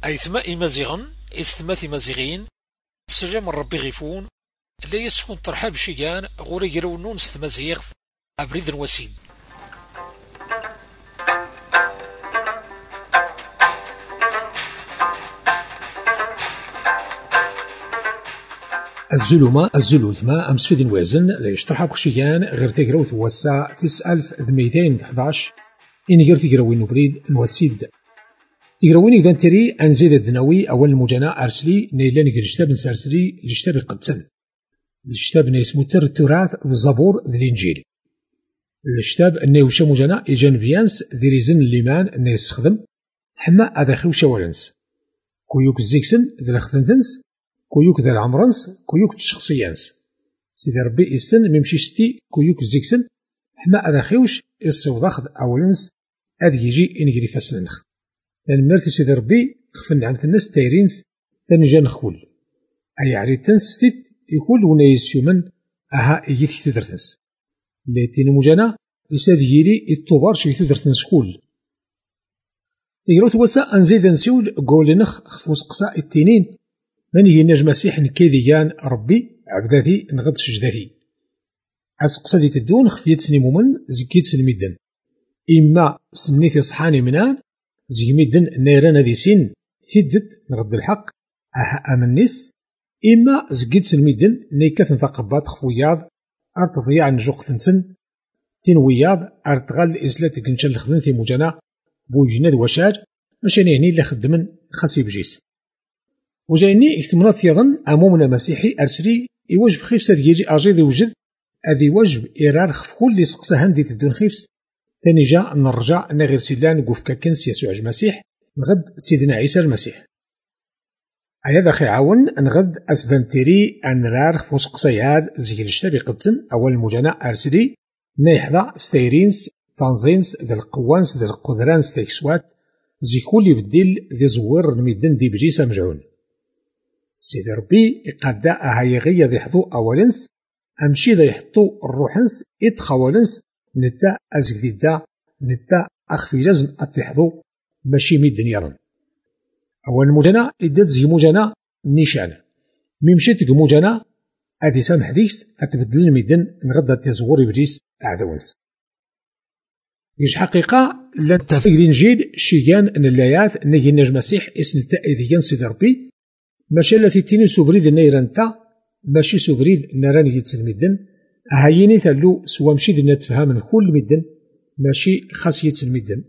أيثما إمازيغن إستماث إمازيغين سلام ربي غيفون لا يسكن ترحاب شيئان غوري يرونون ستمازيغ أبريد وسيد. الزلولتما أمس في وازن لا يشترح بخشيان غير تقراوث وسا 9211 إن غير تقراوين نبريد نوسيد تقراوين إذا تري أنزيد الدناوي أول المجانا أرسلي نيلان الكتاب نسارسلي الكتاب القدسن الكتاب نسمو التراث الزبور ذي الإنجيل الكتاب النيوشا مجانا إيجان بيانس ذي ريزن الليمان أنه يستخدم حما هذا خوشا ولنس كويوك الزيكسن ذي الخدنتنس كويوك ذا العمرنس كويوك الشخصيانس سيدي ربي إسن ميمشي شتي كويوك الزيكسن حما هذا خوش يصيو ضاخذ أولنس هذا يجي إنجري فاسننخ لأن مرثي سيدي ربي خفن عن الناس تايرينس تنجان خول أي عريتنس ستيت يقول ونايس يومن أها إيث تدرتنس لاتين مجانا يساد يلي الطوبار شي تدرتنس خول يقولوا توسا أنزيد نسيول قول نخ خفوس قصاء التنين من ينجم مسيح نكيديان ربي عبداتي نغد سجداتي أسقصا دي تدون خفيت سني مومن زكيت سنميدن إما سنيتي صحاني منان زيميدن نيران هذي سين تدد نغد الحق أها أمنيس إما زكيت سنميدن نيكاثن ثقبات خفوياض أرت ضياع نجوق ثنسن تنوياض أرتغال إسلات كنشال خذنتي مجانا بوجناد وشاج مشان يعني اللي خدمن خاسي بجيس وجايني اكتمنات يظن أمومنا مسيحي أرسلي يوجب خيفس يجي أجيد يوجد أذي وجب إيرار خفخول اللي سقسا هندي تدون خيفس تاني جا نرجع نغير سيلان قوف كاكنس يسوع المسيح نغد سيدنا عيسى المسيح هذا خي عاون نغد أسدن تيري أنرار خفوس قصياد زي الشتابي قدسن أول مجانا أرسلي نايحظا ستيرينس تنظينس ذي القوانس ذي القدرانس تيكسوات زي كل يبدل ذي زوير نميدن دي بجيسة مجعون سيدي ربي إقادا أهايغية ذي حضو أولنس أمشي ذي يحطو الروحنس إتخاولنس نتا أزكديدا نتا أخفي لازم أتحضو ماشي ميدن يرن أول مجانا إدات زي مجانا نيشان ميمشيتك مجانا أذي سامح ديكس أتبدل الميدن نغدا تزور بجيس أعدونس يج حقيقة لن تفكر الإنجيل شيئان أن الآيات نجي نجم مسيح اسم التأذيان سيدي ربي ماشي التي تيني سوبريد النيرانتا ماشي سوبريد نران يتسل مدن هاييني ثلو سوا مشي ذي نتفهم من كل مدن ماشي خاص يتسل مدن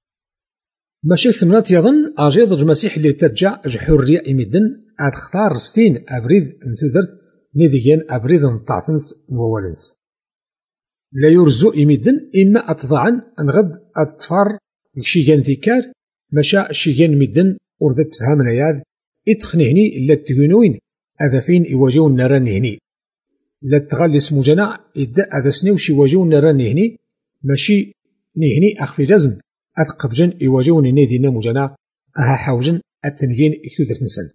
ماشي ثمنات يظن أجيض المسيح اللي ترجع حرية مدن أتختار ستين أبريد انتذرت نذيان أبريد نطعفنس نوالنس لا يرزو إمدن إما أتضعن أنغد أتفار شيغان ذكار مشا شيغان مدن أرذت تفهمنا ياد إتخنهني إلا تقنوين هذا فين يواجهون نران هني لا تغالي اسمو جنا إدا هذا سنوش يواجهون نران هني ماشي نهني أخفي جزم أثقبجن يواجهون نادي نمو جنا أها حوجن التنجين إكتودر تنسن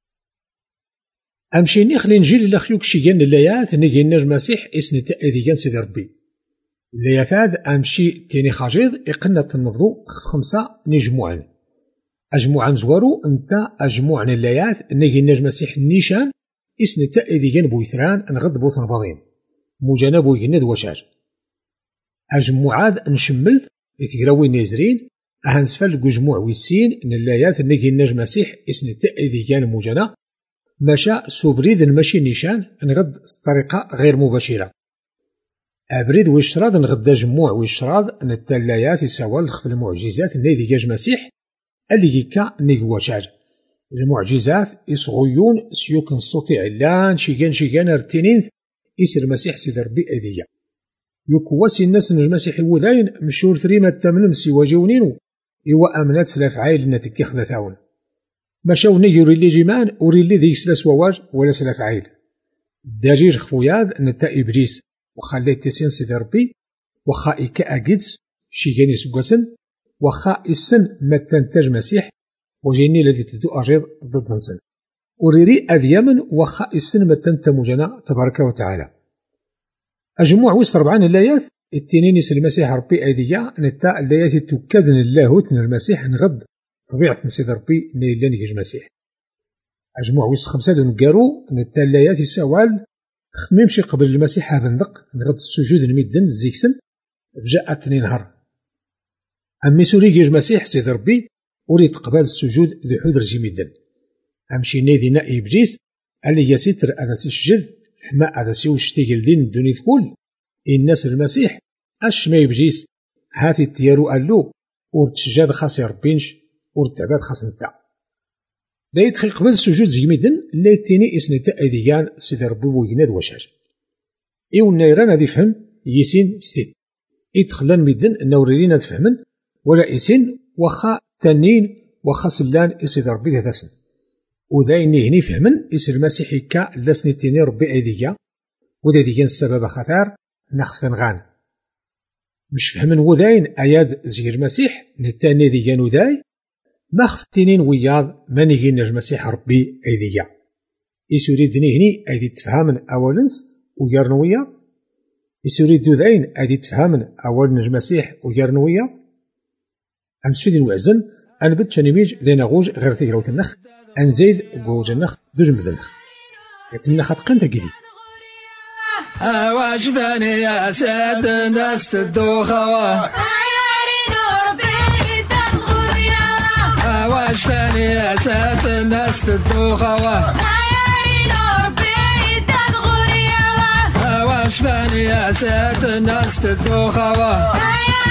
أمشي نخلي نجيل لخيوك شيغان اللايات نجي نجم مسيح إسن تأذيان سيدي ربي اللايات أمشي تيني خاجيض إقنة النبضو خمسة نجموعن أجموعا زوارو أنت أجموعا اللايات نجي نجم مسيح النيشان إسن تأذيان بويثران نغد بوثن بضين مجانا بويند وشاج أجموعات نشملت يتقراوي نيزرين أهنسفل جموع ويسين إن اللايات نجي نجم مسيح إسن تأذيان مجانا مشا سوبريد المشي نيشان نغد بطريقة غير مباشرة أبريد ويشراد نغد جموع ويشراد نتلايات يساوى الخف المعجزات الذي يجاج مسيح اللي يكا نيجواشاج المعجزات يصغيون سيوكن صوتي علان شيغان ارتينين يسير المسيح سيد ربي أذية يكواسي الناس المسيح وذاين مشهور ثريمة التمنم سيواجونينو إوا أمنات سلاف عايل نتكي خذاثاون مشاو نيوري اللي جيمان وري اللي ذي سلاس وواج ولا سلاف عايل داجيج خفوياض نتا إبليس وخليت تسين سيدي ربي وخا إكا أجدس شيغان يسقسن وخا السن ما تنتج مسيح وجيني الذي تدو أجيض ضد نسن وريري أذيامن وخا السن ما تنتمجنا تبارك وتعالى أجموع ويس 40 اللايات التنين المسيح ربي أذية نتا اللايات تكذن اللاهوت من المسيح نغد طبيعة سيدي ربي نيلان يجي المسيح أجمع ويس 5 نقارو نتالايات يساوال خميمشي قبل المسيح هذا ندق نغد السجود الميدن الزيكسن بجاء 2 نهار أمي سوري يجي المسيح سيدي ربي أريد قبل السجود ذي حذر جيميدن أمشي نادي نائي إبليس اللي يسيتر أذا سجد حما أذا سيوشتيقل دين الدنيا كل الناس المسيح أش ما يبجيس هاتي التيارو ألو ورتشجاد خاص ربينش ورتعباد خاص نتا دا يدخل قبل السجود زيميدن لا تيني إسنتا أذيان سيدي ربي ويناد وشاج إيو النيران هذي فهم يسين ستيت يدخلان ميدن النوريين فهمن ولا إسين وخا تنين وخا سلان إسيدي ربي ذاتسن وذاين هني فهمن إس المسيح كا لسني تيني ربي أيديا وذا ديان السبب خثار نخثن غان مش فهمن وذاين آياد زي المسيح نتاني ديان وذاي ما خفتينين وياض ما نيجين المسيح ربي أيديا إس يريدني هني أيدي تفهمن أولنس ويارن ويا إس يريد ذاين أيدي تفهمن أولن المسيح ويارن ويا أمس في ذي الوعزن أنا بد شنميج ذي نغوج غير في جروت النخ أنزيد جوج النخ دوج مذنخ يتمنى خطقن تجدي واش باني يا سيد الناس تدوخوا واش باني يا سيد الناس تدوخوا واش باني يا سيد الناس تدوخوا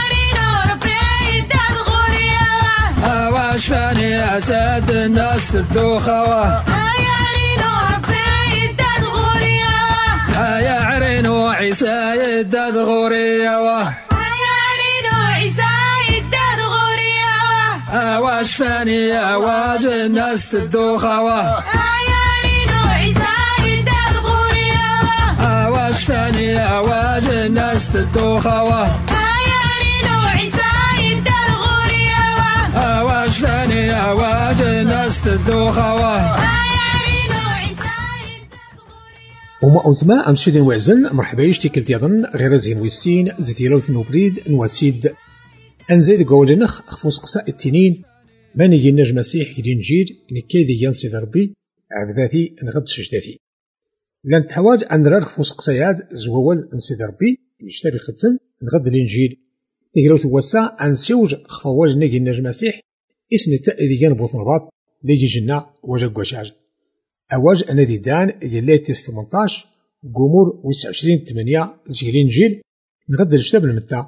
واش باني يا سيد الناس تدوخوا يا عرين وعيسى يداد غوريا يا عرين وعيسى يداد غوريا واش فاني يا واج الناس تدوخوا يا عرين وعيسى يداد غوريا واش فاني يا واج الناس تدوخوا يا عرين وعيسى يداد غوريا واش فاني يا واج الناس تدوخوا وما أوتما أمس فيدين وعزن مرحبا يشتكل تيضن غير زين ويسين زيتيلو ثنوبريد نواسيد أنزيد قولنخ خفوس قساء التنين ماني ينج مسيح يدين جير نكيدي ينسي ضربي عبذاتي نغد سجداتي لان تحواج أن نرى خفوس قساياد زوول نسي ضربي يشتري الخدسن نغد الإنجيل نقراو ثواسا أنسيوج خفوال نجي ينج مسيح اسن التأذي ينبوث نباط ليجي جنا وجاق وشاج أواج أنا دي دان يلي تيس 18 قمور ويس 20/8 زيلين جيل نغد الجتاب المتا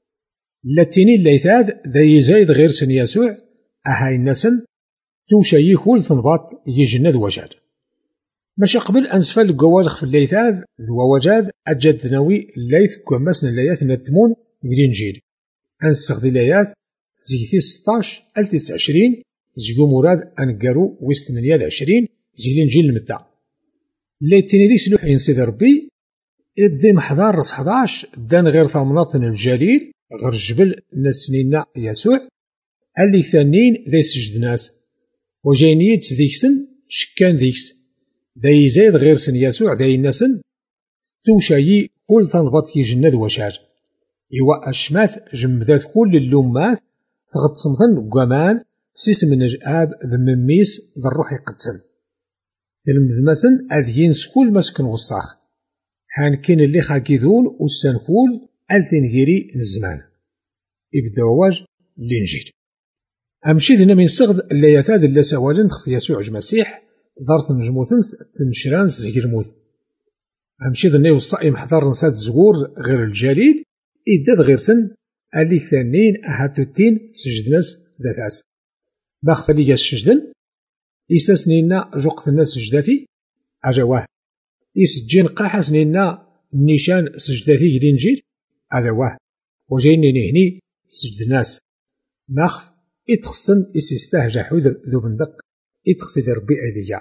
لاتيني الليثاد ذا يزايد غير سن يسوع أهاي النسن توشا يخول ثنباط يجنا ذو وجاد ماشي قبل أنسفل القوالخ في الليثاد ذو وجاد أجد ذنوي الليث كوماسن الليث نتمون ملين جيل أنسخ ذي الليث زيثي 16 29 زيو مراد أنقارو ويس 28 زيلين جيل المتاع ليتيني ديك سلوحين سيدي ربي إدي محضار رص 11 دان غير ثمناطن الجليل غير الجبل نسنينا يسوع اللي ثانيين ذي سجد ناس وجاينيت ذيكسن شكان ذيكس ذي زايد غير سن يسوع ذي الناسن توشايي كل ثنبط يجند وشاج إوا أشماث جمذات كل اللومات تغط صمتن قمان سيس من نجآب ذمميس ذا الروح يقدسن تلمذ مسن أذين سكول مسكن وصاخ حان كين اللي خاكيذون والسنكول ألثين غيري الزمان إبدا واج الإنجيل أمشي ذنا من صغد اللي يثاد اللي سوالن خف يسوع المسيح ضارث نجموثنس تنشرانس زهير موث أمشي ذنا يوصائي محضر نسات زغور غير الجليل إداد غير سن اللي ثانين أهاتوتين سجدناس ذاتاس باخ فليا السجدن إساسنينا جوقت الناس سجداتي أجواه إسجين قاحة سنينا النيشان سجداتي جدينجيل أجواه وجايني هني سجد الناس ماخف إتخصن إسيستهجا حذر ذو بندق إتخصد ربي أذيا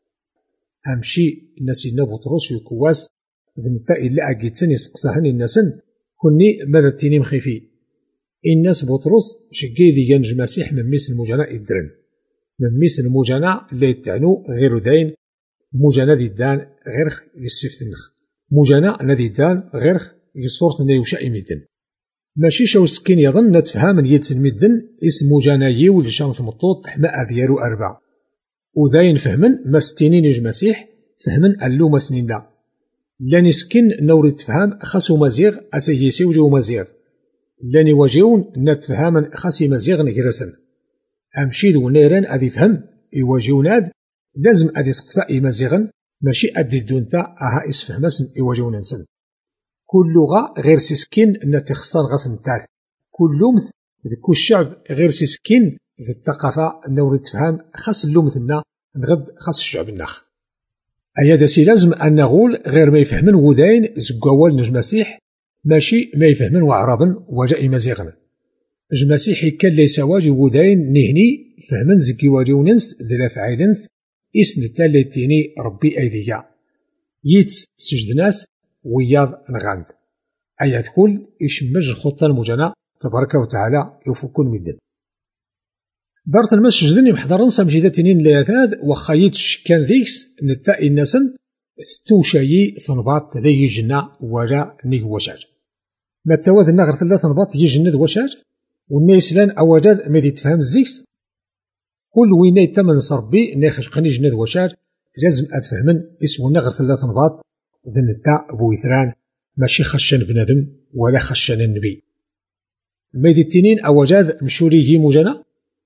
أمشي الناسينا بطرس يكواس ذنتا إلا أجيتسن يسقسهن الناسن كني ماذا تيني مخيفي الناس بطرس شقي ذي ينج مسيح من ميس المجانا إدرن من ميس المجانا اللي يتعنو غير داين مجانا ذي الدان غير يسفت النخ مجانا الذي دان غير يصورت أنه يوشا إميدن ماشي شاو سكين يظن نتفهم يتسميدن اسمو جانايي واللي شان مطوط حماء ديالو 4 وذاين فهمن ما ستينين المسيح فهمن اللو ما سنين لا لاني سكين نوري تفهم خاصو مزيغ اسيسي وجو مزيغ لاني واجيون نتفهم خاصي مزيغ نجرسن امشي ذو نيران ادي فهم يواجهون هذا لازم ادي سقساء مزيغن ماشي ادي دونتا اها اسفهمسن يواجهون انسن كل لغة غير سكين نتخسر غسن تاث كل لومث ذكو الشعب غير سكين ذي الثقافة نوري تفهم خاص اللومثنا نغد خاص الشعب النخ أيا داسي لازم أن نقول غير ما يفهمن وداين زقوال نجمسيح ماشي ما يفهمن وعربا وجاء مزيغن جمسيح كان ليس واجي وداين نهني فهمن زكي واجيوننس ذلا فعيلنس اسن التالتيني ربي أيديا يتس سجد ناس وياض نغاند أيا تقول يشمج الخطة المجنى تبارك وتعالى يفكون مدن دارت المسجد اللي محضرن سمجدتين ليثاد وخايت شكان ذيكس نتا الناسن توشايي ثنباط ذي جنة ولا نيك وشاج ما التواذ النغر ثلاث ثنباط يجند وشاج والنيسلان أوجاد ما دي تفهم الزيكس كل ويني تمن صربي ناخش قني جند وشاج لازم أتفهمن اسمو النغر ثلاث ثنباط ذن نتا بويثران ماشي خشن بنادم ولا خشن النبي ما دي التنين أوجاد مشوريه مجنى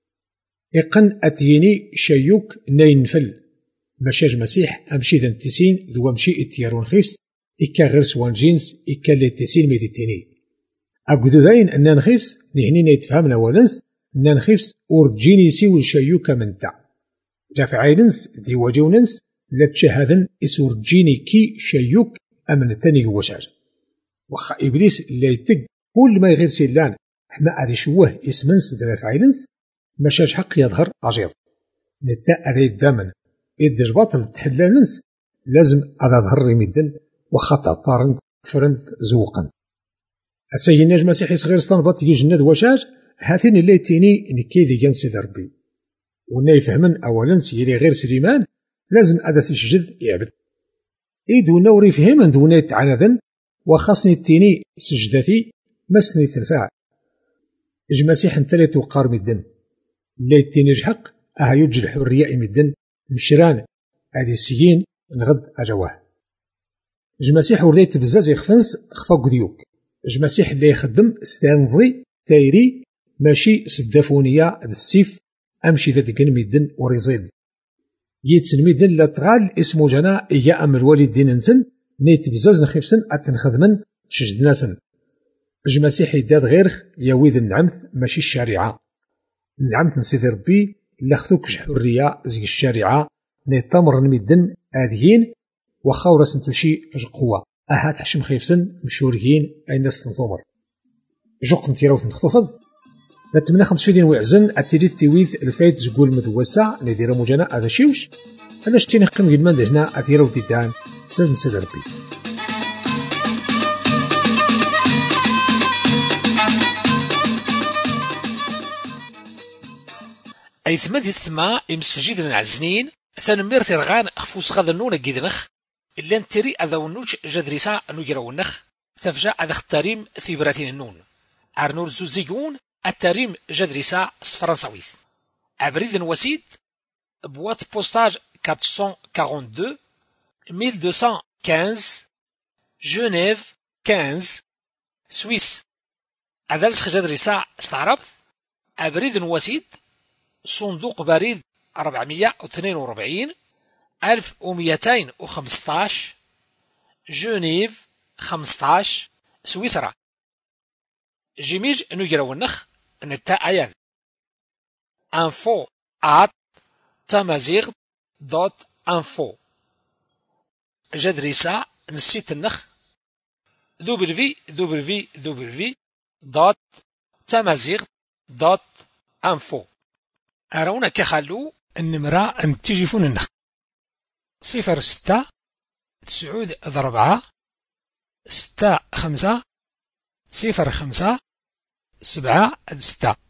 إقن أتيني شيوك نينفل مشاج مسيح أمشي ذن تسين ذو أمشي اتيارون خيفس إكا غير سوان جينس إكا اللي تسين ميديتيني أقدو ذاين أننا نخيفس نهني نيتفهمنا ولنس أننا نخيفس أورجيني سيو الشيوك من تا جافع عينس دي واجوننس لتشهدن إسورجيني كي شيوك أمن تاني وشاج وخا إبليس اللي يتق كل ما يغير سيلان حما أذي شوه اسمنس دلاف عينس مشاج حق يظهر عجيب نتا أذي الدامن إد الباطل تحلالنس لازم أذا ظهر يمدن وخطأ طارن فرند زوقا أسيي الناج مسيحي صغير استنبط يجند وشاج هاتين اللي تيني نكي ذي جنسي دربي ونا يفهمن أولا سيري غير سليمان لازم أذا سيشجد يعبد إيدو نوري فهمن دونا يتعنذن وخاصني التيني سجدتي مسني تنفع المسيح انتلي توقار مدن اللي التيني جحق أها يوجد الحرية مدن مشران هذه السيين نغد أجواه المسيح وليت بزاز يخفنس خفاق ديوك المسيح اللي يخدم ستانزي تايري ماشي سدافونية السيف أمشي ذا دقن مدن وريزيل يتسن مدن لا تغال اسمو جنا إيا أم الوالدين نسن نيت بزاز نخيفسن أتنخدمن شجد ناسن المسيح يداد غير يويد النعمث ماشي الشريعة النعمث نسيد ربي لخذوكش حرية زي الشريعة نيتامر مدن آذيين وخاورة سنتوشي قوة أهات حشم خيفسن مشوريين أي ناس تنطمر جوق نتيراوث نخطفض نتمنى 5 فيديو ويعزن التيريث تيويث الفايت زقول مدوسة ندير مجانا هذا شيوش أنا شتيني قيم قدمان هنا أتيراو ديدان سد نسد ربي أي ثماد يستمع يمسفجيد العزنين ثانمير ترغان خفوس غادا نونا جيدنخ إلا نتري أذا ونوج جدريسا نجراونخ تفجع أذا اختاريم في براتين النون عرنور زوزيقون التاريم جدريسا فرنساويث عبريد وسيد بوات بوستاج 442 1215 جنيف 15 سويس أذلس جدريسا استعربت عبريد وسيد صندوق بريد 442 1215 جنيف 15 سويسرا جيميج نجرو النخ نتا ايان info@tamazigh.info جدريسا نسيت النخ www.tamazigh.info أرونا كخلو النمرة نتيجفون النخ 06 9 4 6 5 05 7 6